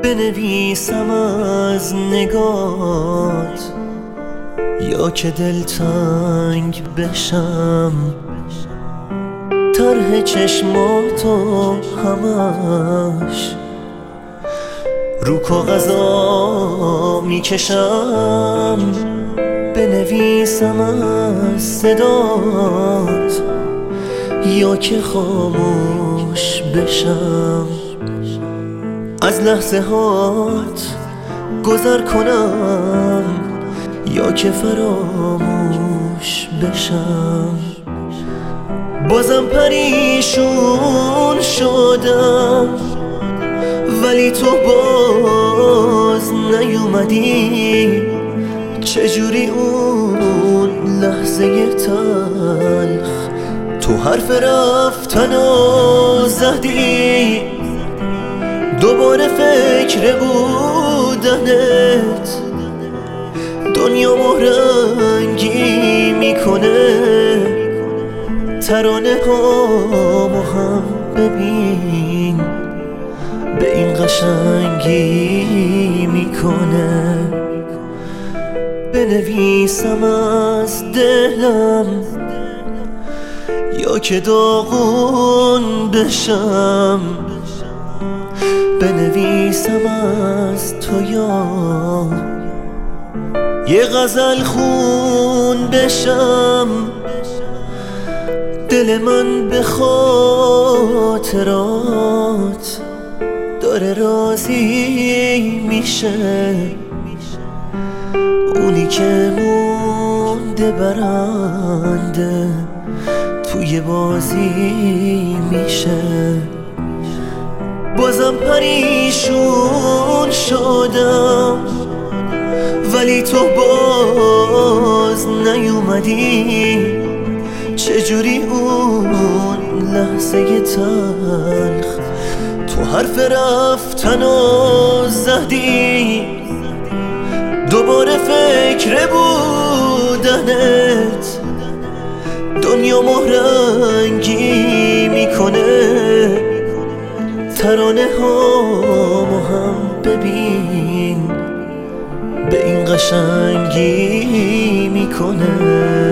بنویسم از نگات یا که دلتنگ بشم، طرح چشماتو همش رو کاغذا میکشم. بنویسم از صدات یا که خاموش بشم، از لحظه هات گذر کنم یا که فراموش بشم. بازم پریشون شدم ولی تو باز نیومدی. چجوری اون لحظه تلخ تو حرف رفتنو زدی، دوباره فکر بودنت دنیا مهرنگی میکنه. ترانه هامو هم ببین به این قشنگی میکنه. بنویسم از دلم یا که داغون بشم، بنویسم از تو یا یه غزل خون بشم. دل من به خاطرات داره راضی میشه، اونی که مونده برنده توی بازی میشه. بازم پریشون شدم ولی تو باز نیومدی. چجوری اون لحظه تلخ تو حرف رفتنو زدی، دوباره فکر بودنت دنیا مهرنگی میکنه. ترانه هامو هم ببین به این قشنگی میکنه.